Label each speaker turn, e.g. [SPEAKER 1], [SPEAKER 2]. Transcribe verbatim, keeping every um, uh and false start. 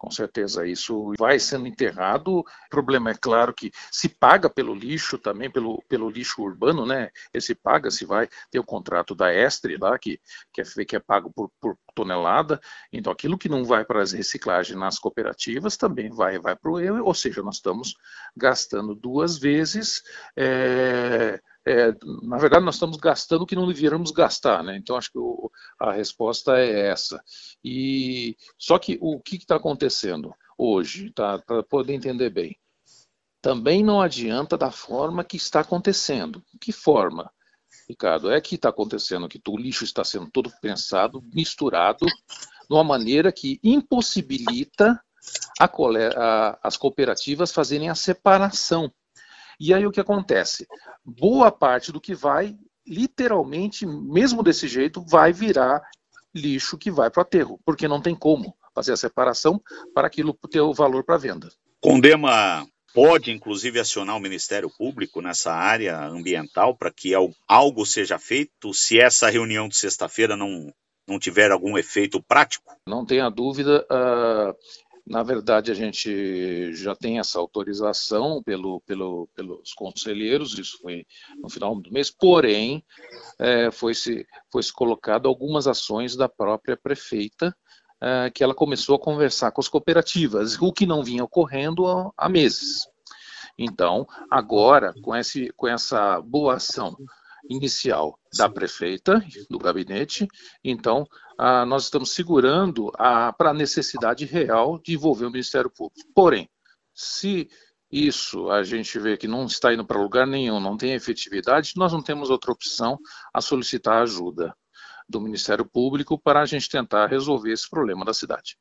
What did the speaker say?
[SPEAKER 1] Com certeza, isso vai sendo enterrado. O problema é claro que se paga pelo lixo também, pelo, pelo lixo urbano, né? Ele se paga, se vai ter o contrato da Estre lá, que, que, é, que é pago por, por tonelada. Então, aquilo que não vai para as reciclagens nas cooperativas também vai, vai para o eu, ou seja, nós estamos gastando duas vezes. É, é, na verdade, nós estamos gastando o que não deveríamos gastar, né? Então, acho que o, a resposta é essa. E só que o que está acontecendo hoje, tá, para poder entender bem, também não adianta da forma que está acontecendo. Que forma, Ricardo? É que está acontecendo que o lixo está sendo todo pensado, misturado, de uma maneira que impossibilita a, a, as cooperativas fazerem a separação. E aí o que acontece? Boa parte do que vai, literalmente, mesmo desse jeito, vai virar lixo que vai para o aterro, porque não tem como fazer a separação para aquilo ter o valor para venda.
[SPEAKER 2] Condema pode, inclusive, acionar o Ministério Público nessa área ambiental para que algo seja feito, se essa reunião de sexta-feira não, não tiver algum efeito prático?
[SPEAKER 1] Não tenha dúvida. Uh, na verdade, a gente já tem essa autorização pelo, pelo, pelos conselheiros, isso foi no final do mês, porém, é, foi-se foi-se colocado algumas ações da própria prefeita, é, que ela começou a conversar com as cooperativas, o que não vinha ocorrendo há, há meses. Então, agora, com, esse, com essa boa ação inicial da prefeita, do gabinete, então ah, nós estamos segurando para a necessidade real de envolver o Ministério Público. Porém, se isso a gente vê que não está indo para lugar nenhum, não tem efetividade, nós não temos outra opção a solicitar ajuda do Ministério Público para a gente tentar resolver esse problema da cidade.